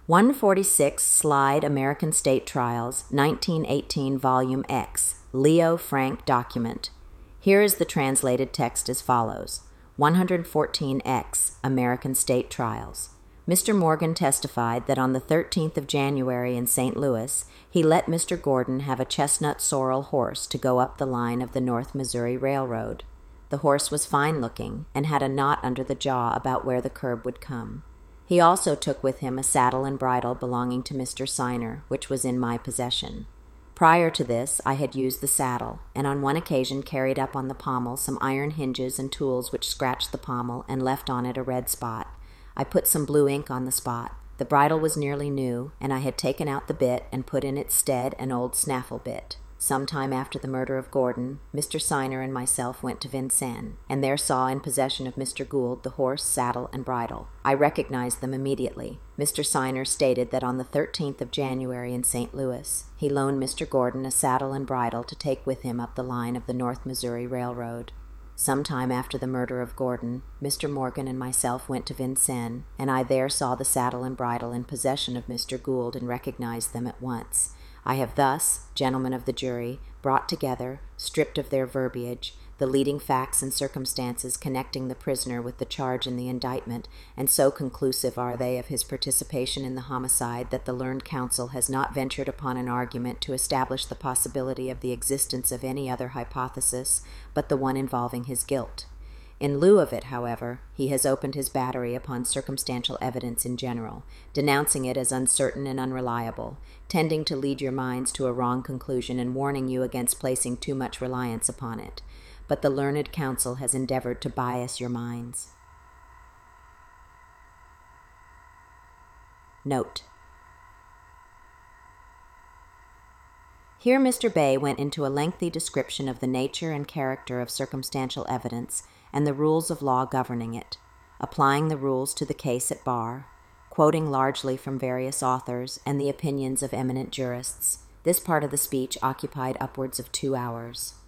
146 Slide American State Trials, 1918 Volume X, Leo Frank Document. Here is the translated text as follows. 114X, American State Trials. Mr. Morgan testified that on the 13th of January in St. Louis, he let Mr. Gordon have a chestnut sorrel horse to go up the line of the North Missouri Railroad. The horse was fine-looking and had a knot under the jaw about where the curb would come. He also took with him a saddle and bridle belonging to Mr. Siner, which was in my possession. Prior to this, I had used the saddle, and on one occasion carried up on the pommel some iron hinges and tools which scratched the pommel and left on it a red spot. I put some blue ink on the spot. The bridle was nearly new, and I had taken out the bit and put in its stead an old snaffle bit. Some time after the murder of Gordon, Mr. Siner and myself went to Vincennes, and there saw in possession of Mr. Gould the horse, saddle, and bridle. I recognized them immediately. Mr. Siner stated that on the 13th of January in St. Louis, he loaned Mr. Gordon a saddle and bridle to take with him up the line of the North Missouri Railroad. Some time after the murder of Gordon, Mr. Morgan and myself went to Vincennes, and I there saw the saddle and bridle in possession of Mr. Gould and recognized them at once. I have thus, gentlemen of the jury, brought together, stripped of their verbiage, the leading facts and circumstances connecting the prisoner with the charge in the indictment, and so conclusive are they of his participation in the homicide that the learned counsel has not ventured upon an argument to establish the possibility of the existence of any other hypothesis but the one involving his guilt. In lieu of it, however, he has opened his battery upon circumstantial evidence in general, denouncing it as uncertain and unreliable, tending to lead your minds to a wrong conclusion and warning you against placing too much reliance upon it. But the learned counsel has endeavored to bias your minds. Note: Here Mr. Bay went into a lengthy description of the nature and character of circumstantial evidence and the rules of law governing it, applying the rules to the case at bar, quoting largely from various authors and the opinions of eminent jurists. This part of the speech occupied upwards of 2 hours.